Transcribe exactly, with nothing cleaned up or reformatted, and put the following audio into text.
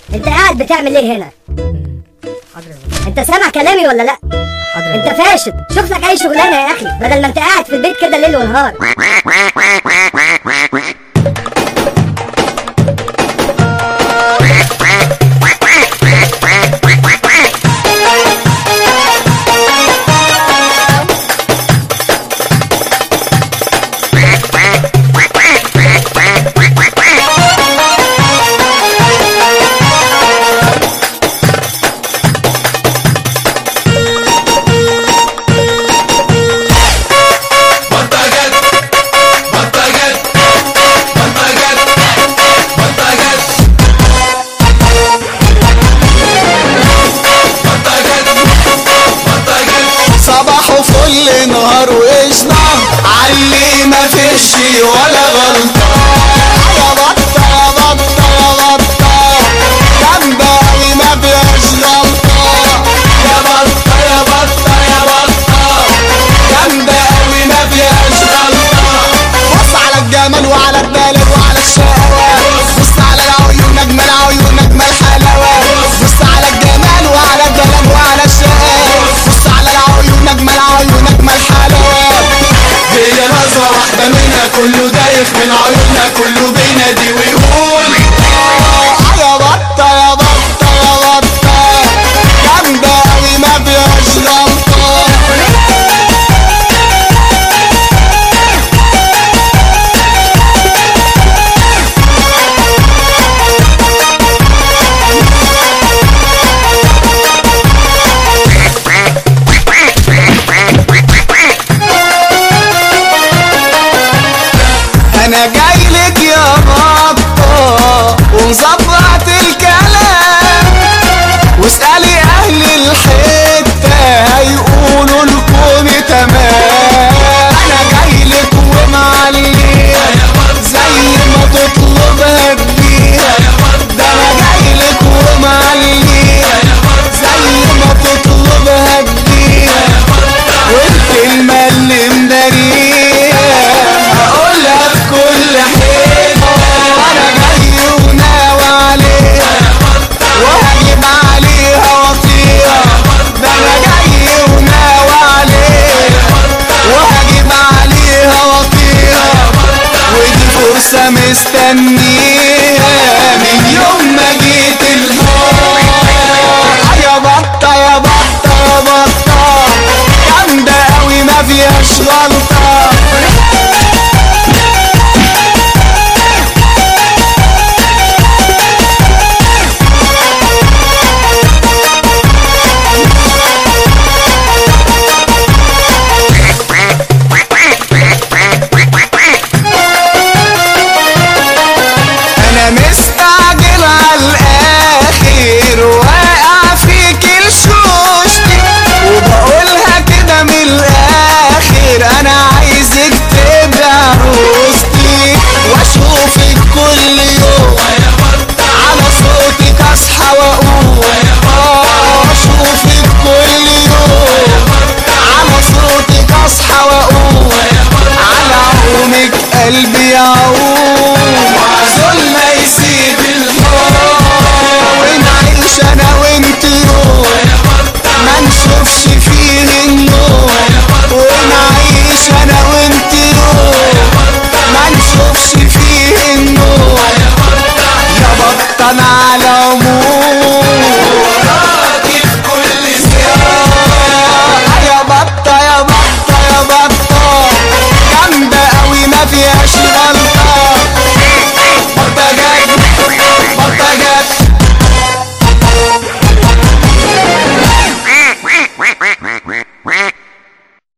انت قاعد بتعمل ايه هنا؟ انت سامع كلامي ولا لا؟ انت فاشل، شوف لك اي شغلانه يا اخي بدل ما انت قاعد في البيت كده ليل ونهار. كل نهار وقشطة علي ما فيش ولا غلطة. يا بطة يا بطة يا بطة جامدة أوي ما فيهاش غلطة. يا بطة يا بطة يا بطة جامدة أوي ما فيهاش غلطة. بص على الجمال وعلى الدلال وعلى الشقاوة، بص على العيون أجمل عيون أجمل حلاوة. بص على الجمال وعلى الدلال وعلى الشقاوة، بص على العيون أجمل عيون أجمل حلاوة. هي نظرة واحدة منها كله دايخ من عيونها، كله بينادي ويقول آه يا بطة يا بطة يا بطة جامدة أوي ما فيهاش غلطة. انا جايلك يا بطة ومظبط الكلام، واسألي اهل الحتة هيقولوا لكم تمام. انا جايلك ومعليها زي ما تطلبها تجيها، ده انا جايلك ومعليها زي ما تطلبها تجيها. والكلمة اللي مداريها هقولها في كل حتة. انا جاي وناوي عليها وهجيب عليها وطيها، ده انا جاي وناوي عليها وهجيب عليها وطيها. ودي فرصة مستنيها من يوم ما جيت الهوا. يا بطة يا بطة يا بطة جامدة أوي ما فيهاش غلطة. انا مستعجل على الاخر واقع فيك الشوشتي، وبقولها كده من الاخر انا عايزك تبقى عروستي، واشوفك كل يوم على صوتك اصحى واقوم. اه اشوفك كل يوم على صوتك اصحى واقوم، على عمرك قلبي يعوم وعزول ما يسيب الحب، ونعيش انا وانت يوم ما نشوفش فيه النوم. ونعيش انا وانت يوم ما نشوفش فيه النوم. يا بطة انا على العموم وراكي في كل زيارة. يا بطة يا بطة يا بطة جامدة أوي ما فيهاش غلطة.